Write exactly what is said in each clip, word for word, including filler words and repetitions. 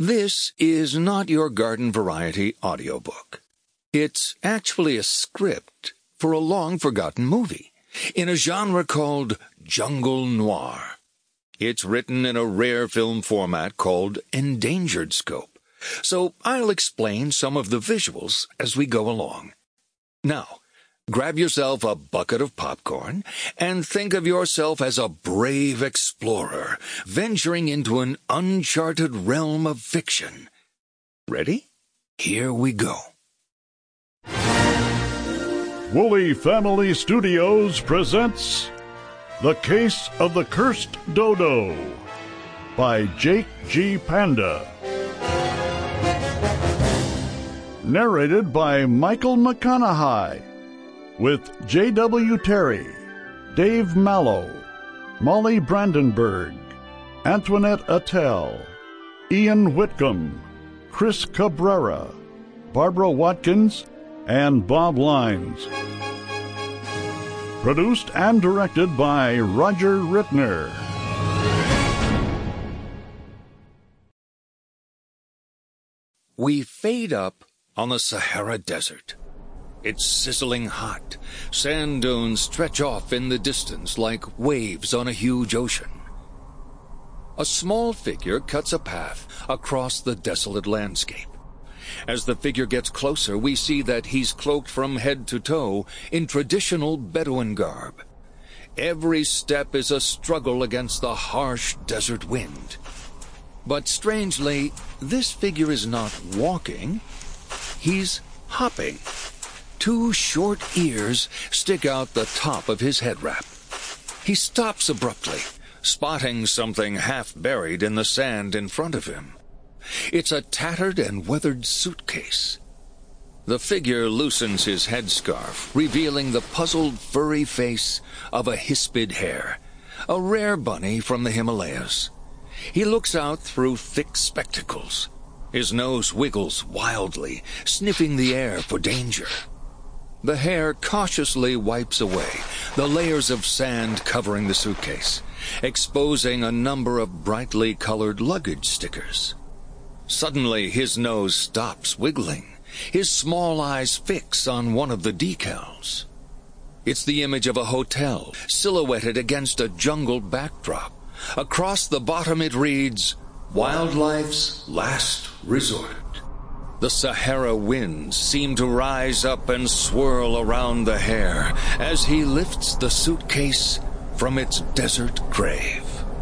This is not your garden variety audiobook. It's actually a script for a long-forgotten movie in a genre called jungle noir. It's written in a rare film format called endangered scope, so I'll explain some of the visuals as we go along. Now, grab yourself a bucket of popcorn and think of yourself as a brave explorer venturing into an uncharted realm of fiction. Ready? Here we go. Woolly Family Studios presents The Case of the Cursed Dodo by Jake G. Panda. Narrated by Michael McConaughey, with J W. Terry, Dave Mallow, Molly Brandenburg, Antoinette Attell, Ian Whitcomb, Chris Cabrera, Barbara Watkins, and Bob Lines. Produced and directed by Roger Rittner. We fade up on the Sahara Desert. It's sizzling hot. Sand dunes stretch off in the distance like waves on a huge ocean. A small figure cuts a path across the desolate landscape. As the figure gets closer, we see that he's cloaked from head to toe in traditional Bedouin garb. Every step is a struggle against the harsh desert wind. But strangely, this figure is not walking. He's hopping. Two short ears stick out the top of his head wrap. He stops abruptly, spotting something half buried in the sand in front of him. It's a tattered and weathered suitcase. The figure loosens his headscarf, revealing the puzzled, furry face of a hispid hare, a rare bunny from the Himalayas. He looks out through thick spectacles. His nose wiggles wildly, sniffing the air for danger. The hare cautiously wipes away the layers of sand covering the suitcase, exposing a number of brightly colored luggage stickers. Suddenly, his nose stops wiggling. His small eyes fix on one of the decals. It's the image of a hotel, silhouetted against a jungle backdrop. Across the bottom it reads, "Wildlife's Last Resort." The Sahara winds seem to rise up and swirl around the hare as he lifts the suitcase from its desert grave.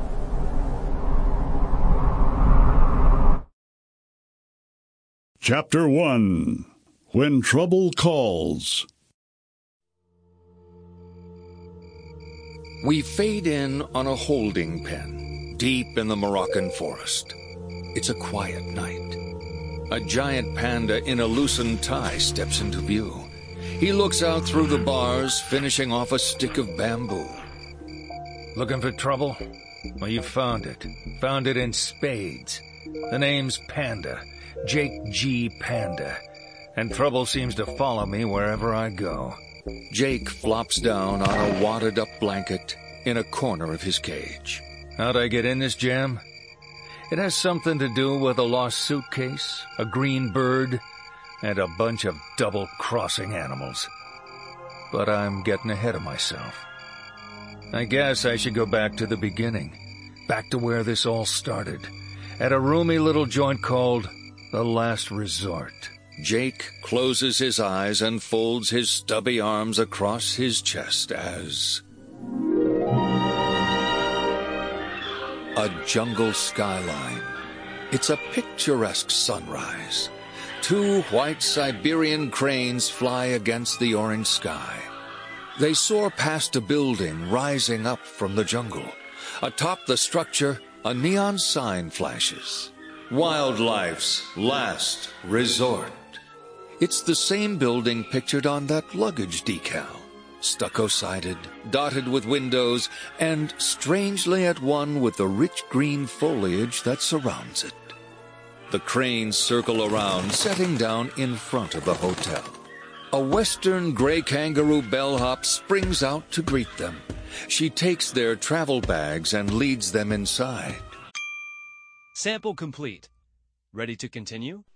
Chapter one. When Trouble Calls. We fade in on a holding pen, deep in the Moroccan forest. It's a quiet night. A giant panda in a loosened tie steps into view. He looks out through the bars, finishing off a stick of bamboo. Looking for trouble? Well, you found it. Found it in spades. The name's Panda. Jake G. Panda. And trouble seems to follow me wherever I go. Jake flops down on a wadded-up blanket in a corner of his cage. How'd I get in this jam? It has something to do with a lost suitcase, a green bird, and a bunch of double-crossing animals. But I'm getting ahead of myself. I guess I should go back to the beginning, back to where this all started, at a roomy little joint called The Last Resort. Jake closes his eyes and folds his stubby arms across his chest as a jungle skyline. It's a picturesque sunrise. Two white Siberian cranes fly against the orange sky. They soar past a building rising up from the jungle. Atop the structure, a neon sign flashes. Wildlife's Last Resort. It's the same building pictured on that luggage decal. Stucco-sided, dotted with windows, and strangely at one with the rich green foliage that surrounds it. The cranes circle around, setting down in front of the hotel. A western gray kangaroo bellhop springs out to greet them. She takes their travel bags and leads them inside. Sample complete. Ready to continue?